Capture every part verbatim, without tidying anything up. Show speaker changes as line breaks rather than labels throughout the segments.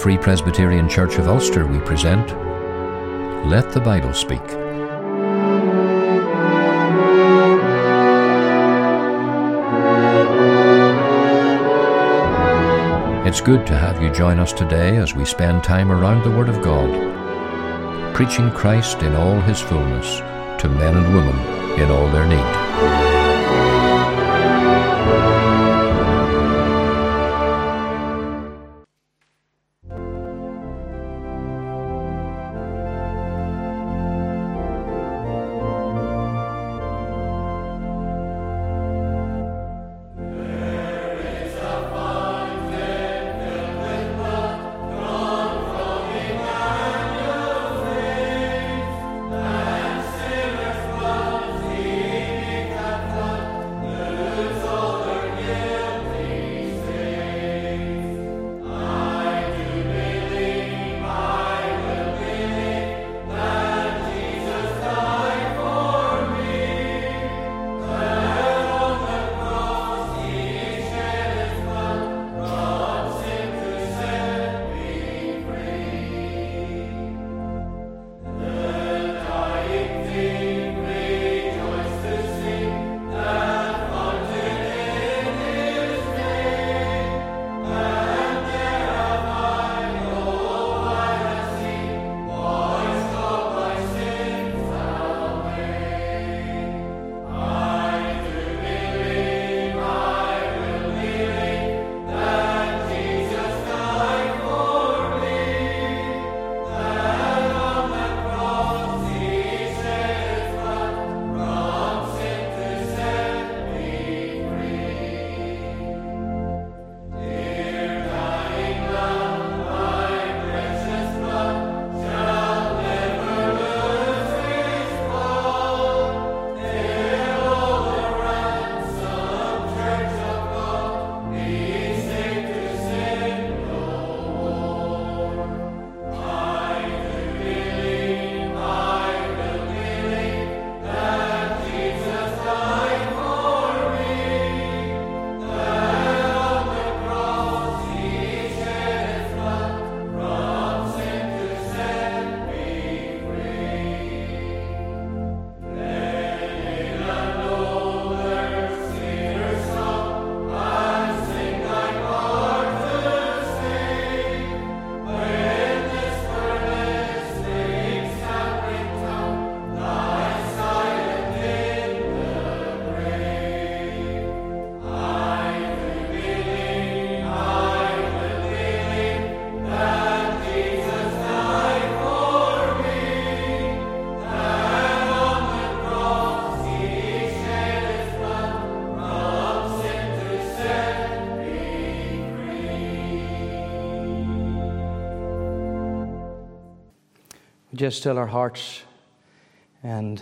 Free Presbyterian Church of Ulster, we present Let the Bible Speak. It's good to have you join us today as we spend time around the Word of God, preaching Christ in all His fullness to men and women in all their need.
Just still our hearts and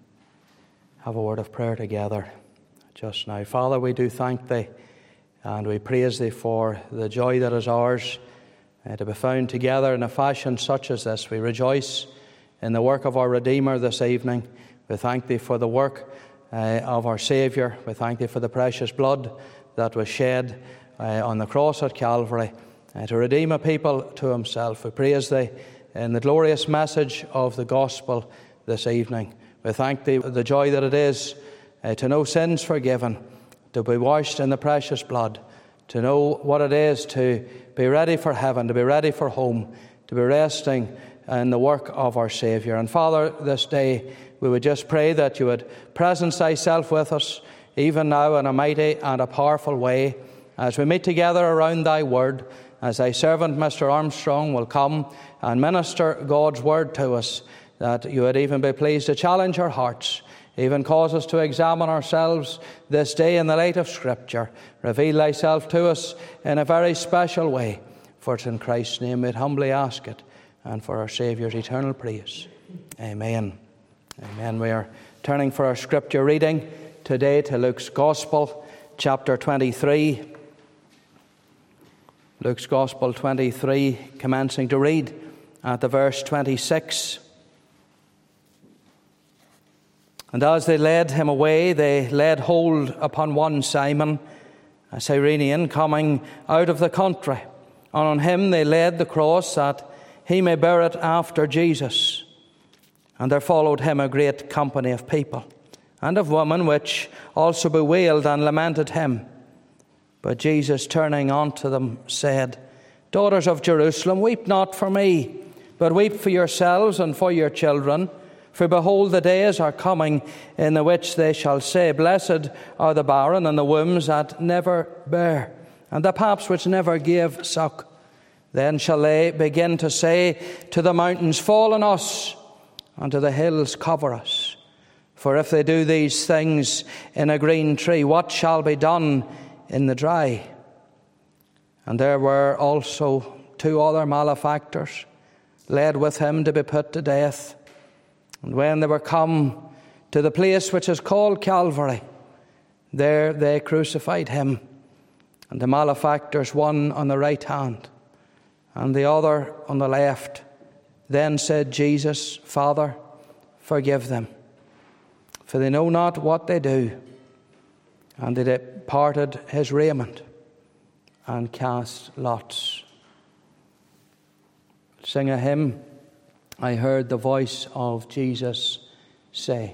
have a word of prayer together just now. Father, we do thank Thee and we praise Thee for the joy that is ours uh, to be found together in a fashion such as this. We rejoice in the work of our Redeemer this evening. We thank Thee for the work uh, of our Saviour. We thank Thee for the precious blood that was shed uh, on the cross at Calvary uh, to redeem a people to Himself. We praise Thee in the glorious message of the gospel this evening. We thank Thee for the joy that it is uh, to know sins forgiven, to be washed in the precious blood, to know what it is to be ready for heaven, to be ready for home, to be resting in the work of our Saviour. And Father, this day we would just pray that You would presence Thyself with us, even now in a mighty and a powerful way, as we meet together around Thy word, as Thy servant Mister Armstrong will come and minister God's word to us, that You would even be pleased to challenge our hearts, even cause us to examine ourselves this day in the light of Scripture. Reveal Thyself to us in a very special way. For it's in Christ's name we'd humbly ask it, and for our Saviour's eternal praise. Amen. Amen. We are turning for our Scripture reading today to Luke's Gospel, chapter twenty-three. Luke's Gospel twenty-three, commencing to read at the verse twenty-six. And as they led him away, they laid hold upon one Simon, a Cyrenian, coming out of the country, and on him they laid the cross, that he may bear it after Jesus. And there followed him a great company of people, and of women, which also bewailed and lamented him. But Jesus, turning unto them, said, Daughters of Jerusalem, weep not for me, but weep for yourselves and for your children. For behold, the days are coming, in the which they shall say, Blessed are the barren, and the wombs that never bare, and the paps which never gave suck. Then shall they begin to say to the mountains, Fall on us, and to the hills, cover us. For if they do these things in a green tree, what shall be done in the dry? And there were also two other malefactors, led with him to be put to death. And when they were come to the place which is called Calvary, there they crucified him, and the malefactors, one on the right hand, and the other on the left. Then said Jesus, Father, forgive them, for they know not what they do. And they departed his raiment, and cast lots. Sing a hymn. I heard the voice of Jesus say.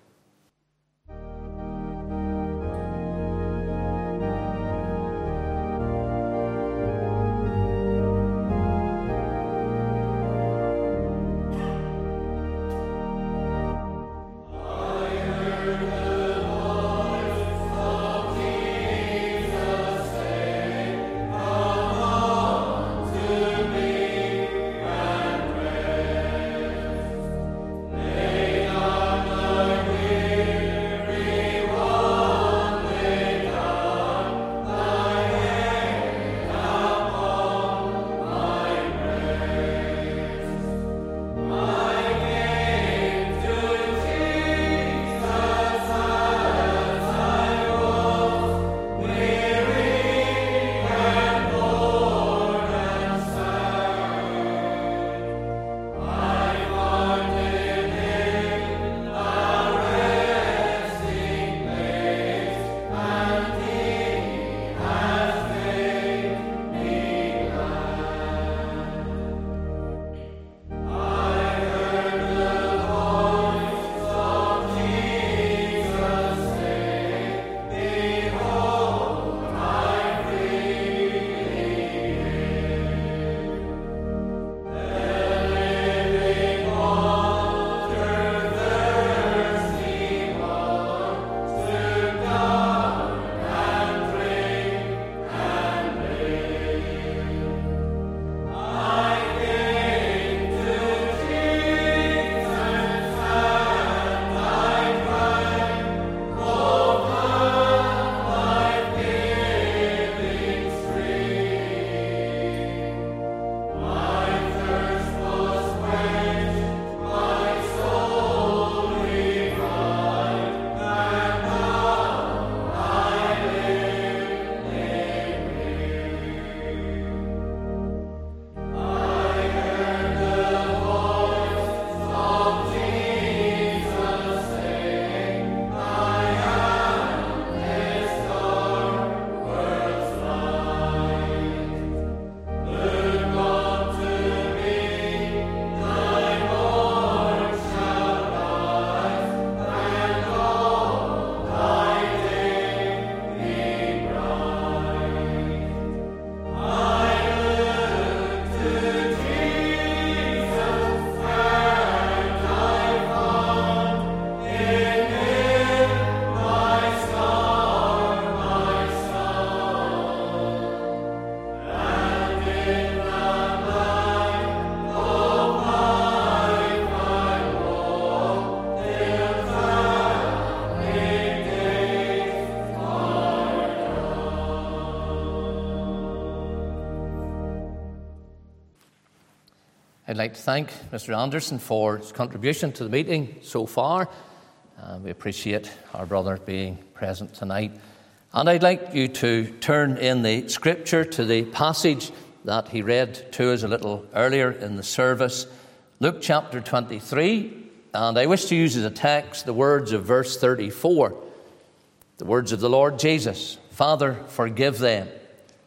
I'd like to thank Mister Anderson for his contribution to the meeting so far. Uh, we appreciate our brother being present tonight. And I'd like you to turn in the scripture to the passage that he read to us a little earlier in the service, Luke chapter twenty-three. And I wish to use as a text the words of verse thirty-four, the words of the Lord Jesus. Father, forgive them,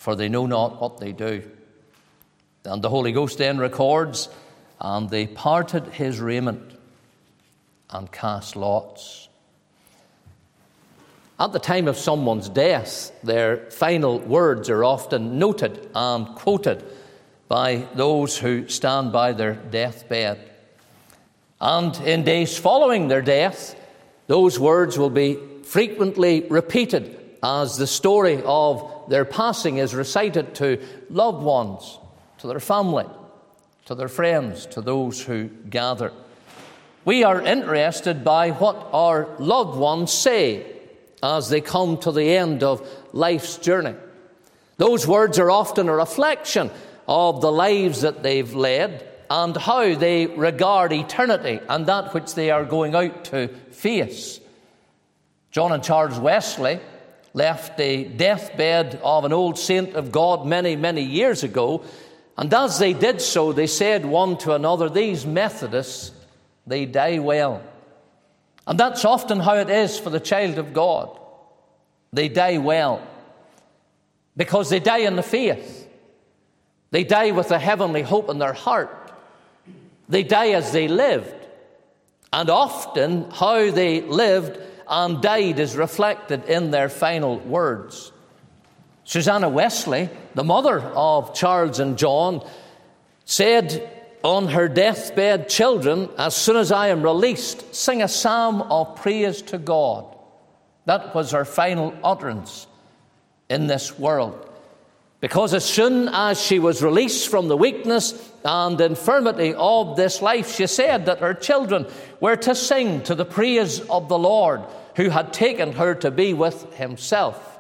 for they know not what they do. And the Holy Ghost then records, and they parted his raiment and cast lots. At the time of someone's death, their final words are often noted and quoted by those who stand by their deathbed. And in days following their death, those words will be frequently repeated as the story of their passing is recited to loved ones, to their family, to their friends, to those who gather. We are interested by what our loved ones say as they come to the end of life's journey. Those words are often a reflection of the lives that they've led and how they regard eternity and that which they are going out to face. John and Charles Wesley left the deathbed of an old saint of God many, many years ago, and as they did so, they said one to another, "These Methodists, they die well." And that's often how it is for the child of God. They die well because they die in the faith. They die with a heavenly hope in their heart. They die as they lived. And often how they lived and died is reflected in their final words. Susanna Wesley, the mother of Charles and John, said on her deathbed, "Children, as soon as I am released, sing a psalm of praise to God." That was her final utterance in this world. Because as soon as she was released from the weakness and infirmity of this life, she said that her children were to sing to the praise of the Lord, who had taken her to be with himself.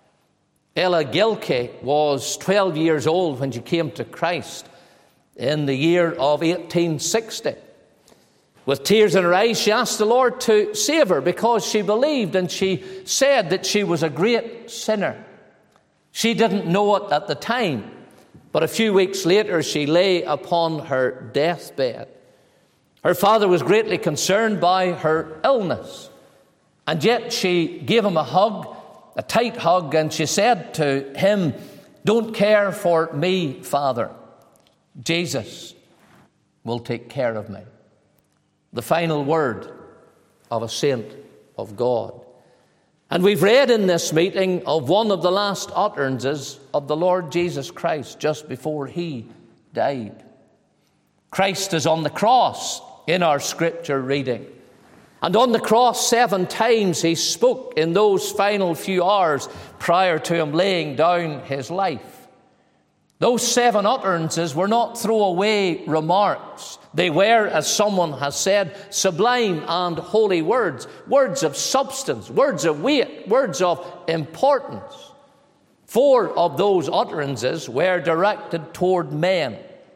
Ella Gilkey was twelve years old when she came to Christ in the year of eighteen sixty. With tears in her eyes, she asked the Lord to save her because she believed, and she said that she was a great sinner. She didn't know it at the time, but a few weeks later she lay upon her deathbed. Her father was greatly concerned by her illness, and yet she gave him a hug, a tight hug, and she said to him, "Don't care for me, Father. Jesus will take care of me." The final word of a saint of God. And we've read in this meeting of one of the last utterances of the Lord Jesus Christ just before he died. Christ is on the cross in our scripture reading. And on the cross seven times he spoke in those final few hours prior to him laying down his life. Those seven utterances were not throwaway remarks. They were, as someone has said, sublime and holy words, words of substance, words of weight, words of importance. Four of those utterances were directed toward men.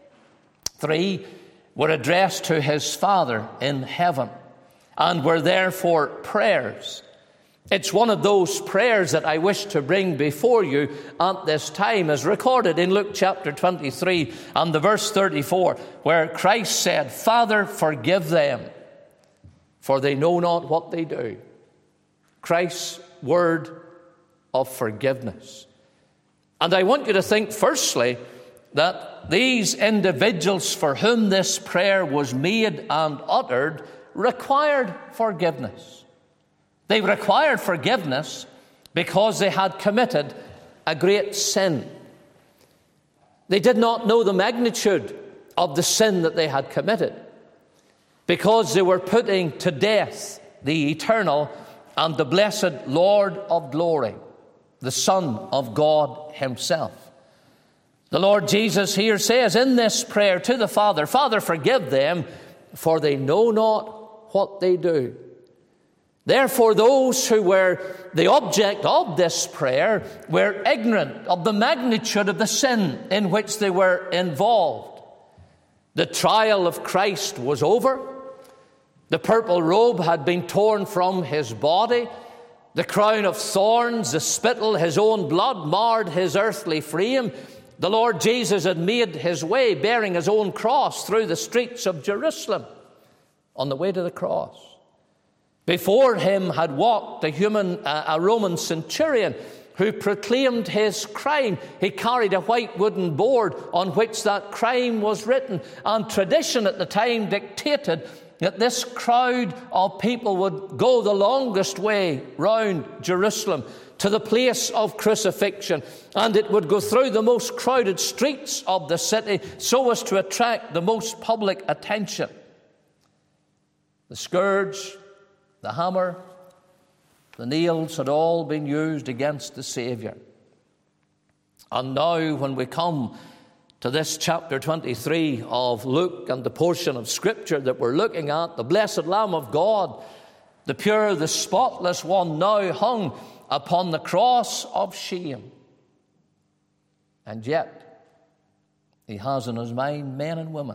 Three were addressed to his Father in heaven and were therefore prayers. It's one of those prayers that I wish to bring before you at this time, as recorded in Luke chapter twenty-three and the verse thirty-four, where Christ said, "Father, forgive them, for they know not what they do." Christ's word of forgiveness. And I want you to think, firstly, that these individuals for whom this prayer was made and uttered required forgiveness. They required forgiveness because they had committed a great sin. They did not know the magnitude of the sin that they had committed because they were putting to death the eternal and the blessed Lord of glory, the Son of God himself. The Lord Jesus here says in this prayer to the Father, "Father, forgive them, for they know not what they do." Therefore, those who were the object of this prayer were ignorant of the magnitude of the sin in which they were involved. The trial of Christ was over. The purple robe had been torn from his body. The crown of thorns, the spittle, his own blood marred his earthly frame. The Lord Jesus had made his way, bearing his own cross, through the streets of Jerusalem on the way to the cross. Before him had walked a human, uh, a Roman centurion who proclaimed his crime. He carried a white wooden board on which that crime was written. And tradition at the time dictated that this crowd of people would go the longest way round Jerusalem to the place of crucifixion, and it would go through the most crowded streets of the city so as to attract the most public attention. The scourge, the hammer, the nails had all been used against the Saviour. And now when we come to this chapter twenty-three of Luke and the portion of Scripture that we're looking at, the blessed Lamb of God, the pure, the spotless one, now hung upon the cross of shame. And yet, he has in his mind men and women,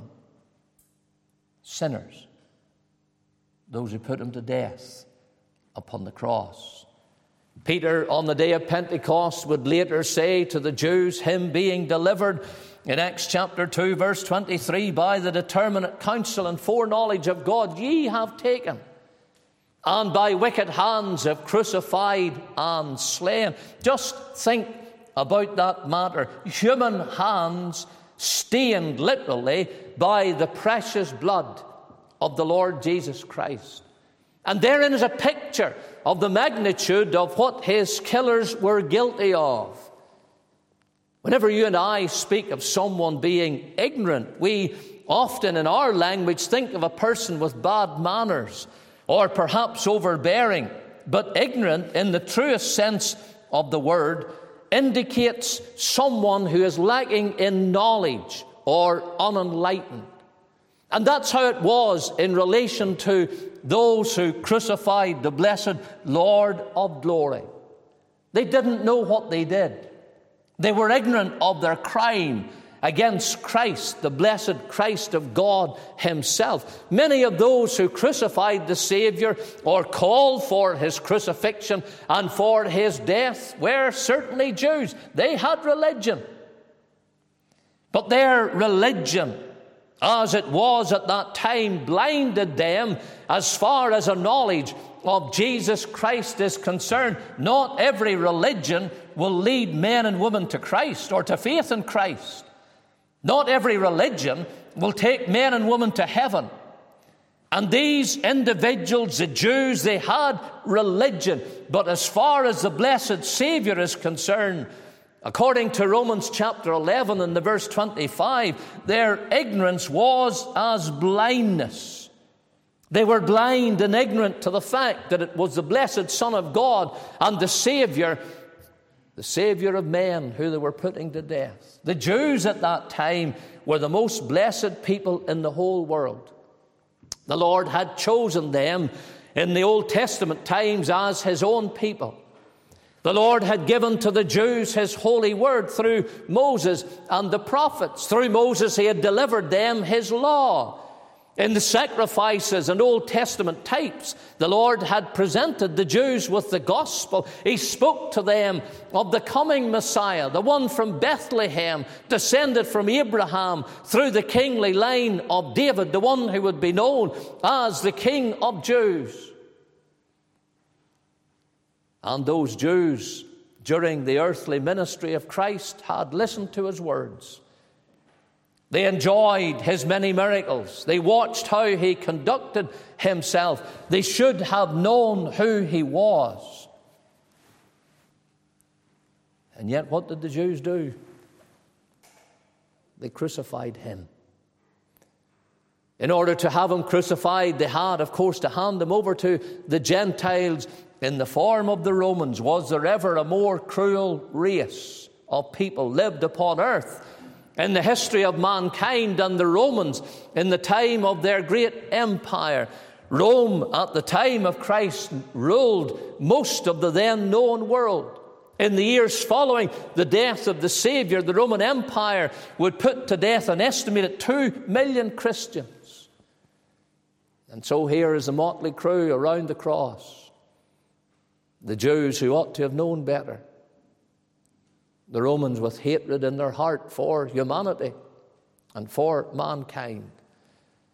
sinners, those who put him to death upon the cross. Peter, on the day of Pentecost, would later say to the Jews, him being delivered in Acts chapter two, verse twenty-three, by the determinate counsel and foreknowledge of God, ye have taken, and by wicked hands have crucified and slain. Just think about that matter. Human hands stained literally by the precious blood of the Lord Jesus Christ. And therein is a picture of the magnitude of what his killers were guilty of. Whenever you and I speak of someone being ignorant, we often in our language think of a person with bad manners or perhaps overbearing. But ignorant, in the truest sense of the word, indicates someone who is lacking in knowledge or unenlightened. And that's how it was in relation to those who crucified the blessed Lord of glory. They didn't know what they did. They were ignorant of their crime against Christ, the blessed Christ of God himself. Many of those who crucified the Savior or called for his crucifixion and for his death were certainly Jews. They had religion. But their religion, as it was at that time, blinded them as far as a knowledge of Jesus Christ is concerned. Not every religion will lead men and women to Christ or to faith in Christ. Not every religion will take men and women to heaven. And these individuals, the Jews, they had religion. But as far as the blessed Savior is concerned, according to Romans chapter eleven and the verse twenty-five, their ignorance was as blindness. They were blind and ignorant to the fact that it was the blessed Son of God and the Savior, the Savior of men, who they were putting to death. The Jews at that time were the most blessed people in the whole world. The Lord had chosen them in the Old Testament times as his own people. The Lord had given to the Jews his holy word through Moses and the prophets. Through Moses he had delivered them his law. In the sacrifices and Old Testament types, the Lord had presented the Jews with the gospel. He spoke to them of the coming Messiah, the one from Bethlehem, descended from Abraham through the kingly line of David, the one who would be known as the King of Jews. And those Jews, during the earthly ministry of Christ, had listened to his words. They enjoyed his many miracles. They watched how he conducted himself. They should have known who he was. And yet, what did the Jews do? They crucified him. In order to have him crucified, they had, of course, to hand him over to the Gentiles in the form of the Romans. Was there ever a more cruel race of people lived upon earth in the history of mankind than the Romans in the time of their great empire? Rome, at the time of Christ, ruled most of the then known world. In the years following the death of the Savior, the Roman Empire would put to death an estimated two million Christians. And so here is a motley crew around the cross. The Jews who ought to have known better. The Romans with hatred in their heart for humanity and for mankind.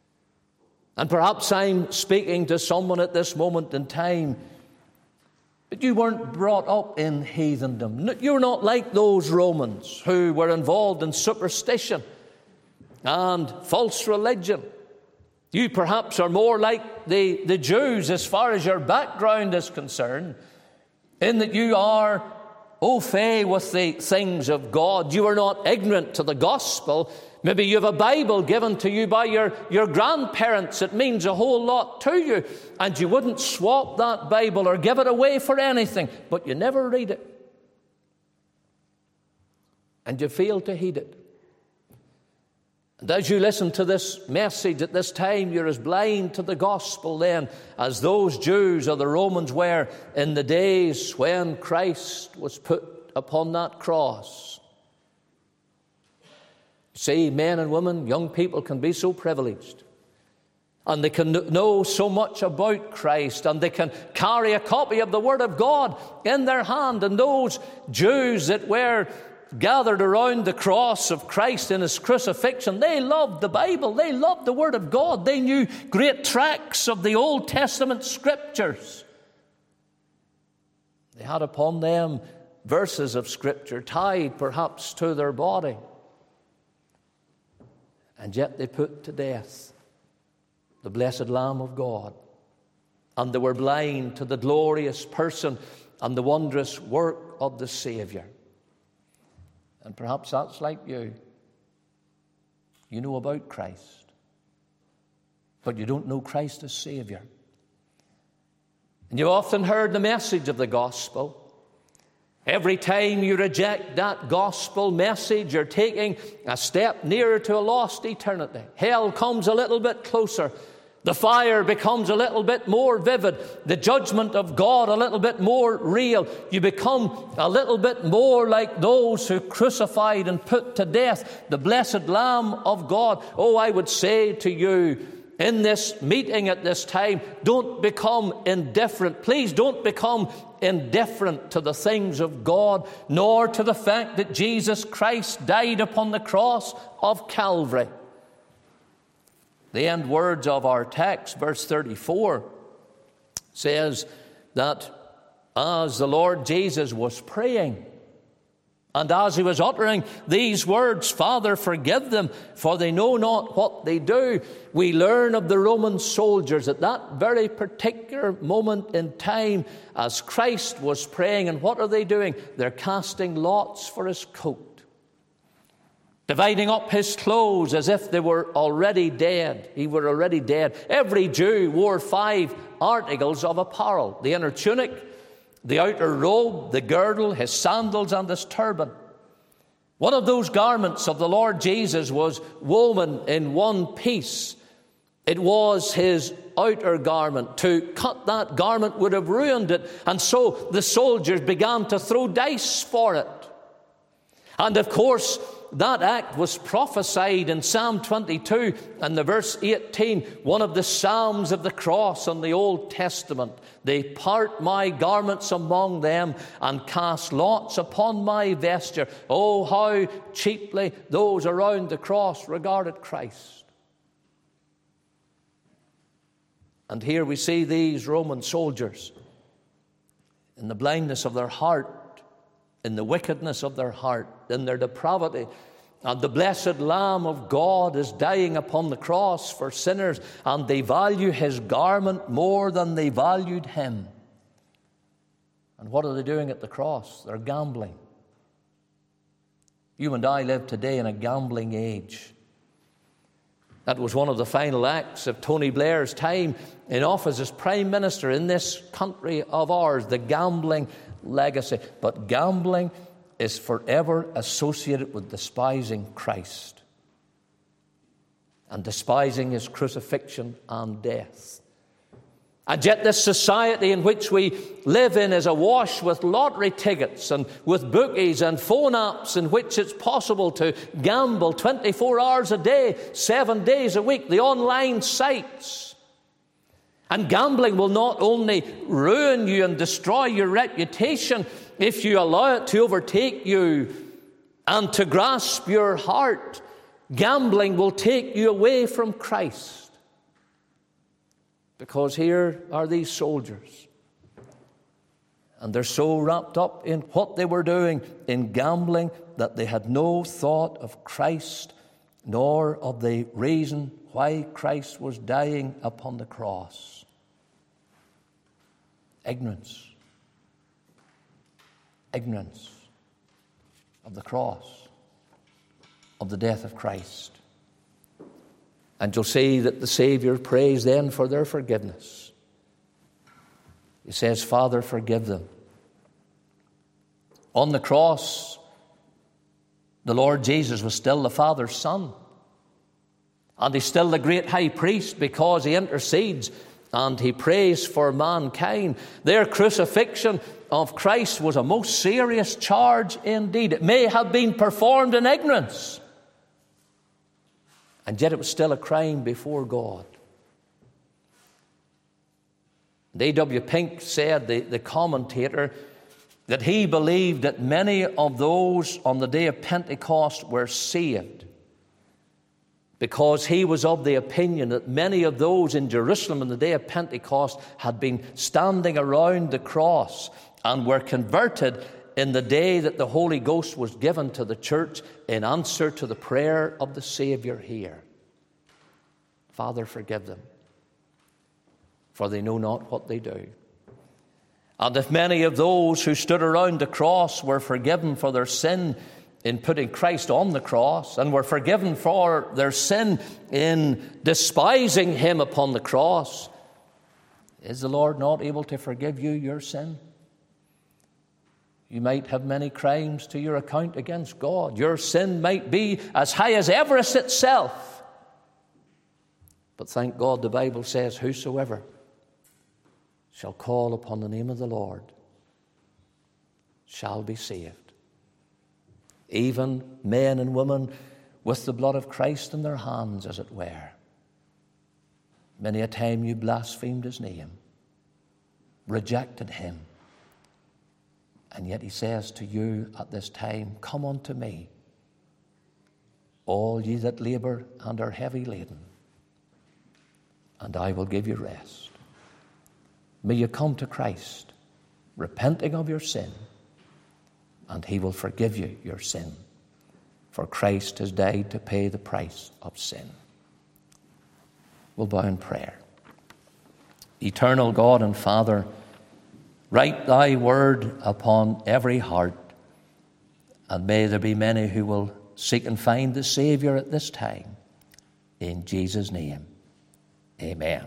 And perhaps I'm speaking to someone at this moment in time But you weren't brought up in heathendom. You're not like those Romans who were involved in superstition and false religion. You perhaps are more like the, the Jews as far as your background is concerned, in that you are au fait with the things of God. You are not ignorant to the gospel. Maybe you have a Bible given to you by your, your grandparents. It means a whole lot to you. And you wouldn't swap that Bible or give it away for anything. But you never read it. And you fail to heed it. And as you listen to this message at this time, you're as blind to the gospel then as those Jews or the Romans were in the days when Christ was put upon that cross. See, men and women, young people can be so privileged. And they can know so much about Christ. And they can carry a copy of the Word of God in their hand. And those Jews that were gathered around the cross of Christ in His crucifixion, they loved the Bible. They loved the Word of God. They knew great tracts of the Old Testament Scriptures. They had upon them verses of Scripture tied perhaps to their body. And yet they put to death the blessed Lamb of God. And they were blind to the glorious person and the wondrous work of the Savior. And perhaps that's like you. You know about Christ, but you don't know Christ as Savior. And you've often heard the message of the gospel. Every time you reject that gospel message, you're taking a step nearer to a lost eternity. Hell comes a little bit closer. The fire becomes a little bit more vivid. The judgment of God a little bit more real. You become a little bit more like those who crucified and put to death the blessed Lamb of God. Oh, I would say to you, in this meeting at this time, don't become indifferent. Please don't become indifferent to the things of God, nor to the fact that Jesus Christ died upon the cross of Calvary. The end words of our text, verse thirty-four, says that as the Lord Jesus was praying, and as He was uttering these words, Father, forgive them, for they know not what they do, we learn of the Roman soldiers at that very particular moment in time as Christ was praying. And what are they doing? They're casting lots for His coat, dividing up His clothes as if they were already dead. He were already dead. Every Jew wore five articles of apparel: the inner tunic, the outer robe, the girdle, his sandals, and his turban. One of those garments of the Lord Jesus was woven in one piece. It was His outer garment. To cut that garment would have ruined it. And so the soldiers began to throw dice for it. And of course, that act was prophesied in Psalm twenty-two and the verse eighteen, one of the Psalms of the cross in the Old Testament. They part my garments among them and cast lots upon my vesture. Oh, how cheaply those around the cross regarded Christ. And here we see these Roman soldiers in the blindness of their heart, in the wickedness of their heart, in their depravity. And the blessed Lamb of God is dying upon the cross for sinners, and they value His garment more than they valued Him. And what are they doing at the cross? They're gambling. You and I live today in a gambling age. That was one of the final acts of Tony Blair's time in office as Prime Minister in this country of ours, the gambling legacy. But gambling is forever associated with despising Christ and despising His crucifixion and death. And yet this society in which we live in is awash with lottery tickets and with bookies and phone apps in which it's possible to gamble twenty-four hours a day, seven days a week, the online sites. And gambling will not only ruin you and destroy your reputation if you allow it to overtake you and to grasp your heart. Gambling will take you away from Christ. Because here are these soldiers, And they're so wrapped up in what they were doing, in gambling, that they had no thought of Christ, nor of the reason why Christ was dying upon the cross. Ignorance. Ignorance of the cross, of the death of Christ. And you'll see that the Savior prays then for their forgiveness. He says, Father, forgive them. On the cross, the Lord Jesus was still the Father's Son. And he's still the great high priest because he intercedes and he prays for mankind. Their crucifixion of Christ was a most serious charge indeed. It may have been performed in ignorance, and yet it was still a crime before God. A W Pink said, the, the commentator, that he believed that many of those on the day of Pentecost were saved because he was of the opinion that many of those in Jerusalem on the day of Pentecost had been standing around the cross and were converted in the day that the Holy Ghost was given to the church in answer to the prayer of the Savior here. Father, forgive them, for they know not what they do. And if many of those who stood around the cross were forgiven for their sin in putting Christ on the cross, and were forgiven for their sin in despising him upon the cross, is the Lord not able to forgive you your sin? You might have many crimes to your account against God. Your sin might be as high as Everest itself. But thank God the Bible says, whosoever shall call upon the name of the Lord shall be saved. Even men and women with the blood of Christ in their hands, as it were. Many a time you blasphemed his name, rejected him. And yet he says to you at this time, come unto me, all ye that labor and are heavy laden, and I will give you rest. May you come to Christ, repenting of your sin, and he will forgive you your sin. For Christ has died to pay the price of sin. We'll bow in prayer. Eternal God and Father, write thy word upon every heart, and may there be many who will seek and find the Savior at this time. In Jesus' name, amen.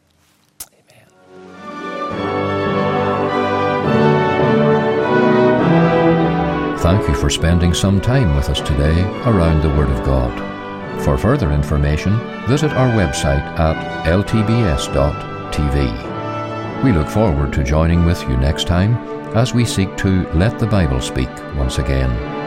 Thank you for spending some time with us today around the Word of God. For further information, visit our website at l t b s dot t v. We look forward to joining with you next time as we seek to let the Bible speak once again.